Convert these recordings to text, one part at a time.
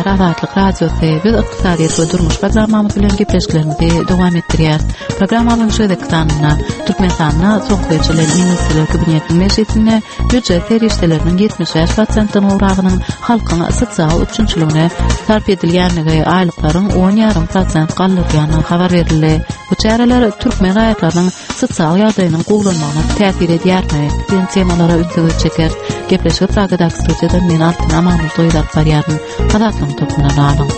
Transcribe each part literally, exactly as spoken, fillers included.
dinleýär Azatlyk radiosy biz ykdysadyýet we durmuş programmamy bilen gepleşiklerimizi dowam etdirýär. Programmanyň şeýdekdanna Türkmenistanyna soňky ýyllar Ministrler Kabinetiniň meclisine büdjet terişleriniň yetmiş beş prosentden uragynyň halkyň sosial üçinçiligine sarf edilýänligi, aýlyklaryň on ýarym prosent gallyrýanyny habar berildi. Bu çäreler türkmen raýatlarynyň sosial ýagdaýynyň gowlanmagyna täsir edýärmi? Diýen temalara ünsüz çeker. Gepleşip Pragada studiyada men Altyn Amamul toýlap barýarmyn. Hadatlyň topuna alyň.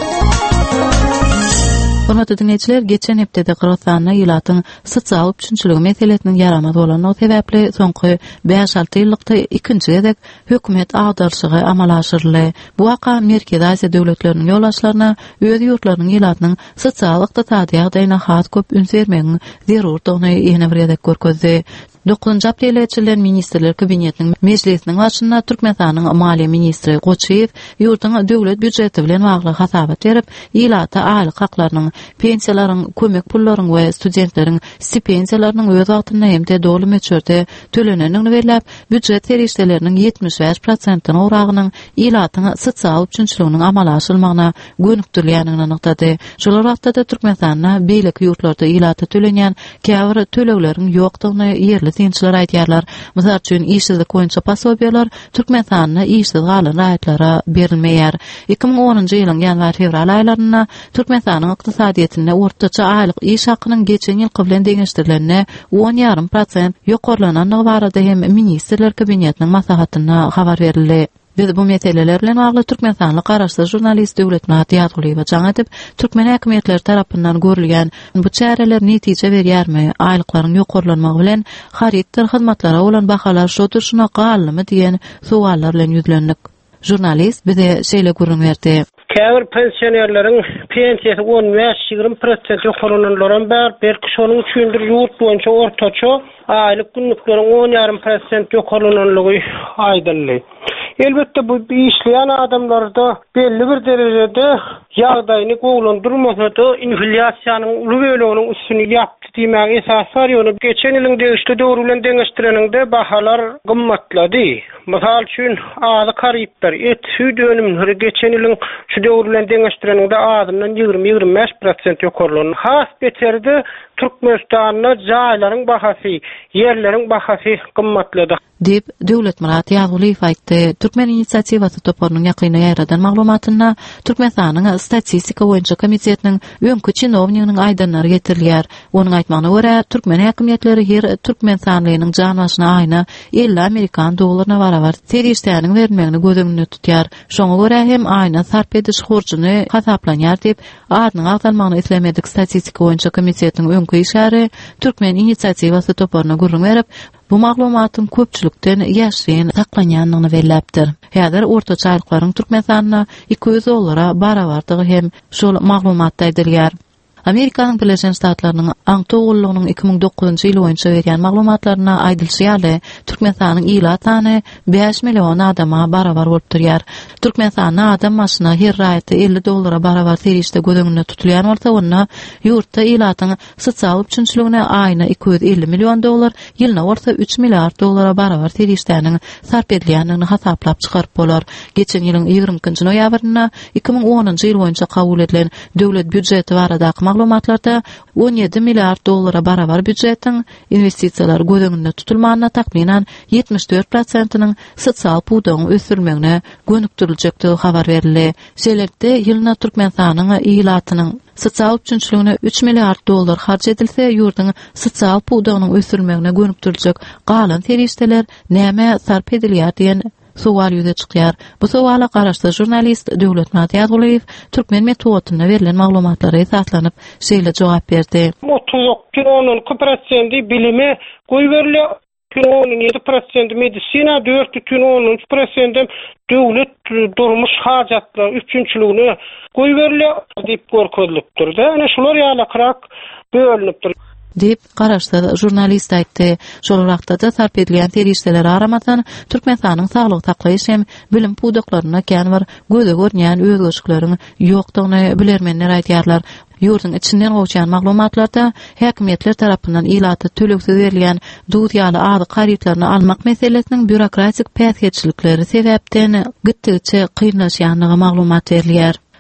Hormatly dinleýijiler, geçen hepdede Kırgızstanyň ýylatyň sosial üçinçiligi meselesiniň ýaramaz bolan o sebäpli soňky beş alty ýyllykda ikinji gezek hökümet agdarşygy amala aşyrly. Bu waka Merkezi Aziýa döwletleriniň ýolbaşçylaryna öz ýurtlarynyň ýylatynyň sosial ykdysady ýagdaýyna has köp üns bermegiň zerurdygyny ýene bir gezek görkezdi. dokuzunçy aprel ýyllar Ministrler Kabinetiniň meclisiniň başynda Türkmenistanyň Maliýe ministri Goçeýew ýurtyň döwlet büdjeti bilen bagly hasabat berip, ýylata aýlyk haklarynyň, pensiýalaryň, kömek pullaryň we studentleriň stipendiýalarynyň öz wagtynda hem-de dowly möçürde tölenenini berilip, büdjet terişleriniň yetmiş beş prosentden uragynyň ýylatyň sosial üçinçiliginiň amala aşyrylmagyna gönükdirýänini anyklady. Şol wagtda Türkmenistanyň beýlik ýurtlarda ýylata tölenýän käbir tölegleriň ýokdugyny ýerli dinçiler aýdýarlar. Mysal üçin işsizlik boýunça pasobiýalar Türkmenistanyň işsiz galan raýatlara berilmeýär. iki ming onunçy ýylyň ýanwar-fevral aýlaryna Türkmenistanyň ykdysadyýetinde ortaça aýlyk iş hakynyň geçen ýylky bilen deňeşdirilenine on ýarym prosent ýokarlananyny barada hem Ministrler Kabinetiniň maslahatyna habar berildi. Biz bu meseleler bilen bagly Türkmenistanly garaşsyz jurnalist Döwletmehmet Ýaguliýew jaň edip, türkmen häkimetleri tarapyndan görülýän bu çäreler netije berýärmi? Aýlyklaryň ýokarlanmagy bilen haritdir hyzmatlara bolan bahalar şodur şuna galmy diýen suallar bilen ýüzlendik. Jurnalist bize şeýle görünýärdi. Käbir pensionerleriň pensiýasy on beş ýygrimi prosent ýokarlananlaryň bar belki şonuň üçindir ýurt boýunça ortaça aýlyk günlükleriň on ýarym prosent ýokarlananlygy aýdyldy. Elbette bu işleyen adamlarda belli bir derecede ýagdaýyny gowlandyrmasa-da inflasiýanyň uly böleginiň üstüni ýapdy diýmek esas bar. Ýöne geçen ýylyň degişli döwri bilen deňeşdireninde bahalar gymmatlady. Mysal üçin azy karyplar et süýt önümleri geçen ýylyň şu döwri bilen deňeşdireninde adymdan ýygrimi ýygrimi beş prosent ýokarlany. Has beterde Türkmenistanyň jaýlaryň bahasy, ýerleriň bahasy gymmatlady. Dip Döwletmehmet Ýaguliýew aýtdy. Türkmen inisiatiwasy toparynyň ýakyna ýaradan maglumatyna Türkmenistanyň statistika boýunça komitetiniň öňkü çynownigynyň aýdanlary getirilýär. Onuň aýtmagyna görä, türkmen häkimetleri her türkmen sanlygynyň janaşyna aýna elli amerikan dollaryna barabar terişdäniň bermegini gözüňde tutýar. Şoňa görä hem aýna sarp ediş hurjyny hasaplanýar diýip, adynyň agdalmagyny islemedik statistika boýunça komitetiniň öňkü işgäri Türkmen inisiatiwasy toparyna gurrun berip, bu maglumatyň köpçülikden ýaşaýan saklanýanlygyny belläpdir. Häzir ortaça aýlyklaryň Türkmenistanyna iki yüz dollara barabardygy hem şol maglumatda edilýär. Amerikanyň Birleşen Ştatlarynyň aňtogullygynyň iki ming dokuzunçy ýyl boýunça berýän maglumatlaryna aýdylýarly, Türkmenistanyň ýyla sany beş million adama barabar bolup durýar. Türkmenistanyň adam maşyna her raýatda elli dollara barabar terişde gözüňde tutulýan bolsa, onda ýurtda ýylatyň sosial üçinçiligine aýyna iki yüz elli million dollar, ýylyna bolsa üç milliard dollara barabar terişdäniň sarp edilýänini hasaplap çykaryp bolar. Geçen ýylyň ýygrimiňinji noýabryna iki ming onunçy ýyl boýunça kabul edilen döwlet büdjeti baradaky maglumatlarda on ýedi milliard dollara barabar büdjetiň investisiýalar gözüňde tutulmagyna takminan yetmiş dört prosentiniň sosial puwdagyň ösürmegine gönükdiriljekdi habar berildi. Şeýlekde ýylyna Türkmenistanyň ýylatynyň sosial üçinçiligine üç milliard dollar harç edilse, ýurtyň sosial puwdagynyň ösürmegine gönükdiriljek galan terişdeler näme sarp edilýär diýen sual ýüze çykýar. Bu suala garaşsyz jurnalist Döwletmehmet Ýaguliýew türkmen metodyna berilen maglumatlary esaslanyp şeýle jogap berdi. otuz on prosent bilimi goý berilýär. on yedi prosent medisina, dört on üç prosent döwlet durmuş hajatlary üçinçiligine goý berilýär diýip görkezlipdir. Ene şular ýaly bölünipdir. Dip garaşsyz jurnalist aýtdy. Şol wagtda sarp edilýän terişdeler aramatan Türkmenistanyň saglyk taklaýyş hem bilim puwdaklaryna kän bir göze görnýän özgeçlikleriň ýokdugyny bilermenler aýdýarlar. Ýurtyň içinden gowçan maglumatlarda häkimetler tarapyndan ýylaty töleksiz berilýän duýaly ady garytlaryny almak meselesiniň bürokratik päsgetçilikleri sebäpden gitdiçe kynlaşýanlygy maglumat berilýär.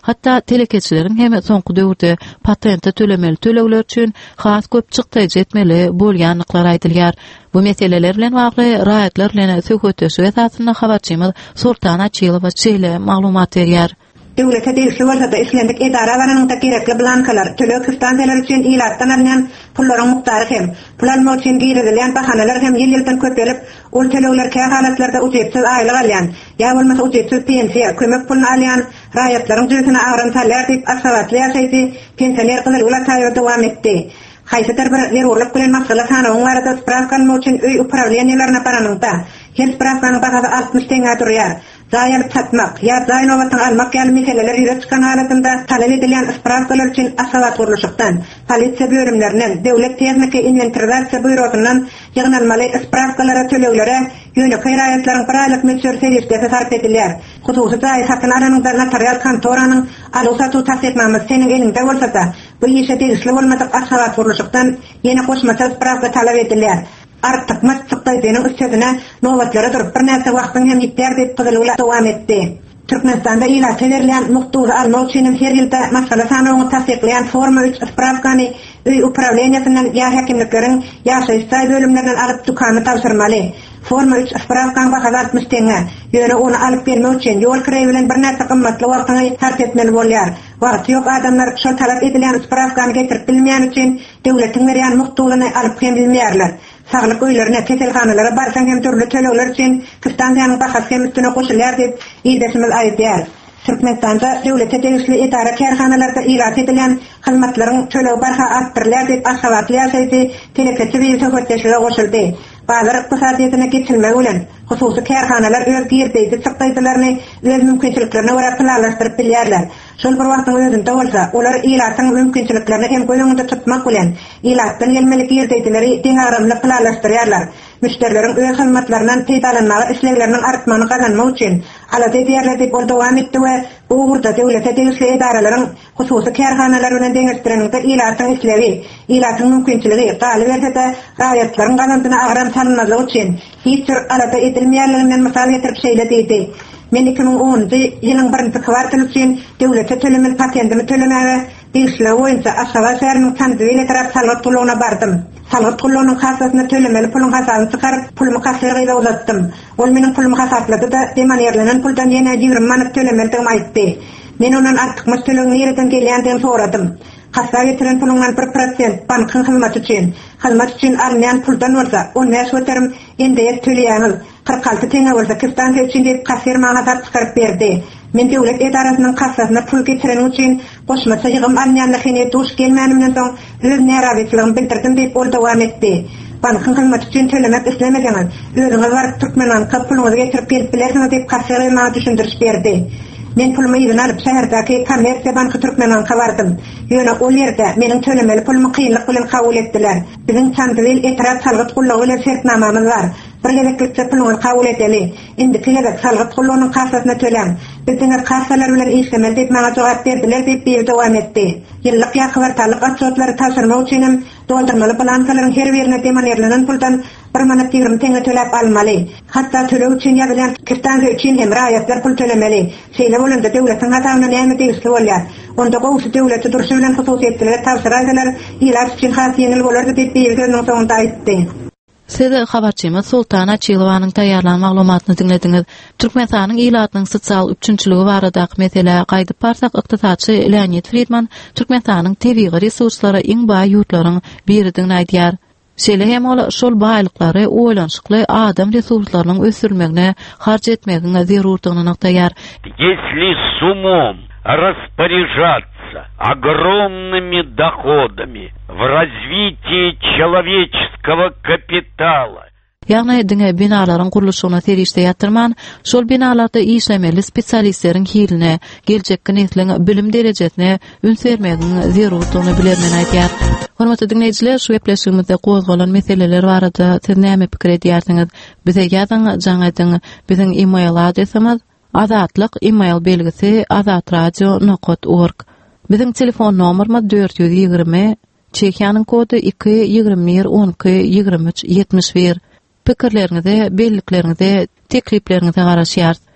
Hatta telekeçilerin hem soňky döwürde patenta tölemeli tölegler üçin has köp çykdyjy etmeli bolýanlyklar aýdylýar. Bu meseleler bilen bagly raýatlar bilen söhbetleşip esasynda habarçymyz Sultan Açylow şeýle maglumat berýär. Döwlete degişli bolsa da islendik edaralaranyň da gerekli blankalar, tölek stansiýalar üçin ilatdan alýan pullaryň miqdary hem, pulanma üçin giýilen bahanalar hem ýyl-ýyldan köpelip, ol tölekler käy halatlarda ücretsiz aýlyk alýan, ýa bolmasa ücretsiz pensiýa, kömek pulunu alýan raýatlaryň düýsüne agran taýlar diýip asawatly ýaşaýdy, pensioner gyzyl ular taýýar dowam etdi. Haýsydyr bir zerurlyk bilen masala sanawyň barada spravkalma üçin öý upravleniýalaryna baranykda, her spravkanyň bahasy altmış teňe durýar. Zaýal satmak, ýa zaýnowatyň almak ýaly meseleler ýüre çykan halatynda talap edilen spravkalar üçin asawat gurulşykdan, polisiýa bölümlerinden, döwlet texniki inventarizatsiýa bürosundan ýygnalmaly spravkalara töleglere ýönelik raýatlaryň bir aýlyk möçür serýetde sarf edilýär. Hususy zaý satyn alanyň notarial kontoranyň alu-satu tasdiknamysy seniň elinde bolsa da, bu ýeşe degişli bolmadyk asawat gurulşykdan ýene goşmaça spravka talap edilýär. Artık matçıqtaýdynyň üstüne nowatlara durup bir näse wagtyň hem ýetär diýip gyzylgula dowam etdi. Türkmenistanda ilat edilen muhtuza alma üçin her ýylda masala sanawyny tasdikleýän forma üç spravkany öý upravleniýasyndan ýa häkimlikleriň ýaşaýyş bölümlerinden alyp dukany tapşyrmaly. Forma üç spravkan bahasy altmış teňe. Ýöne onu alyp bermek üçin ýol kireýi bilen bir näse gymmatly wagtyny sarf etmeli bolýar. Wagty ýok adamlar şol talap edilen spravkany getirip bilmeýän üçin döwletiň berýän muhtuzyny alyp hem bilmeýärler. Sağlık öýlerine, keselhanalara barsan hem türlü tölegler üçin kıstansiýanyň bahasy hem üstüne goşulýar diýip ýyldysymyz aýdýar. Türkmenistanda döwlete degişli idara kärhanalarda ilat edilen hyzmatlaryň tölegi barha artdyrylýar diýip asawatly ýaşaýdy, telekeçi bir söhbetleşige goşuldy. Bazar ykdysadyýatyna geçilmek bilen hususy kärhanalar öz girdiýdi çykdyjylaryny öz mümkinçiliklerine görä planlaşdyryp bilýärler. Şol bir wagtyň özünde bolsa, olar ilatyň mümkinçiliklerini hem göňünde tutmak bilen ilatdan gelmelik girdiýdileri deňaramly planlaşdyrýarlar. Müşterileriň öz hyzmatlarynyň peýdalanmagy işleýärleriniň artmagyny gazanmak üçin alady diýerler diýip ol dowam etdi we bu urda döwlete degişli edaralaryň hususy kärhanalar bilen deňirtireninde ilatyň işlewi, ilatyň mümkinçiligi galyp etse raýatlaryň gazandyna agran tanynmalyk üçin hiç bir alada edilmeýärliginden mysal getirip şeýle diýdi. Men iki ming onunçy ýylyň birinji kwartaly üçin döwlete tölemeli patentimi tölemäge degişli boýunça Aşgabat şäheriniň Tanzil tarap salgat pulugyna bardym. Salgat pulugynyň hasasyna tölemeli puluň hasasyny çykaryp pulumy kassaga uzatdym. Ol meniň pulumy hasatlady da demanerlenen puldan ýene ýigirme manat tölemeldigimi aýtdy. Men onuň artykmy tölegini ýerden gelýändigini soradym. Kassa getiren pulundan bir prosent bankyň hyzmaty üçin, hyzmat üçin alynýan puldan bolsa, onu näşeterim ende töleýäňiz. kırk altı teňe bolsa kıstansiýa üçin diýip kasser maňa hasap çykaryp berdi. Men döwlet edarasynyň kassasyna pul getiren üçin goşmaça ýygym alynýanlygyny duş gelmänimden soň öz närabatçylygymy bildirdim diýip ol dowam etdi. Bankyň hyzmaty üçin tölemek islemeýäňiz, özüňiz bar Türkmenan kapuluňyzy getirip berip bilersiňiz diýip kasser maňa düşündiriş berdi. Men pulumy ýygyny alyp şäherdäki kommersiýa banky Türkmenan'a bardym. Ýöne ol ýerde meniň tölemeli pulumy kynlyk bilen kabul etdiler. Biziň Tanzil etiraf salgyt gullagy bilen şertnamamyz bar. Birlelikde puluny kabul eteli. Indi kilerek salgyt gullagynyň kassasyna tölen. Biziň kassalar bilen işlemeli diýip maňa jogap berdiler diýip bir dowam etdi. Ýyllyk ýa kwartallyk atçotlary taşyrmak üçin doldurmaly balansalaryň her birine demanerlenen puldan bir manat ýigirme teňe төлep almaly. Hatda töleg üçin ýa-bilen kıstansiýa üçin hem raýatlar pul tölemeli. Şeýle bolanda döwletiň hatawyna näme degişli bolýar? Onda goýsy döwleti durşy bilen hususiyetleri tapşyraýdylar, ilat üçin has ýeňil bolardy diýip bir gözüň soňunda aýtdy. Siz habarçymyz Sultan Açylowyň taýýarlan maglumatyny dinlediňiz. Türkmenistanyň ilatynyň sosial üçinçiligi barada mesele gaýdyp barsak ykdysaçy Leonid Friedman Türkmenistanyň tebii resurslary iň baý ýurtlaryň biridigini aýdýar. Şeýle hem ol şol baýlyklary oýlanşykly adam resurslarynyň ösürmegine harç etmegine zerurdygyny noktaýar. Если с умом распоряжаться огромными доходами в развитии человеческого капитала. Ýagny diňe binalaryň gurulşygyna serişde ýatyrman, şol binalarda işlemeli spesialistleriň hiline, geljekki nesliň bilim derejesine üns bermegine zerurdygyny bilermen aýdýar. Hormatly dinleýijiler, şu gepleşigimizde gozgalan meseleler barada siz näme pikir edýärsiňiz? Bize ýazyň, jaňadyň biziň e-mail adresimiz azatlyk e-mail belgisi azatradio nokta org. Biziň telefon nomerimiz dört yüz ýygrimi, Çekiýanyň kody iki ýygrimi bir on iki ýygrimi üç ýetmiş bir. Pikirleriňize, belliklerinize, tekliplerinize garaşýar.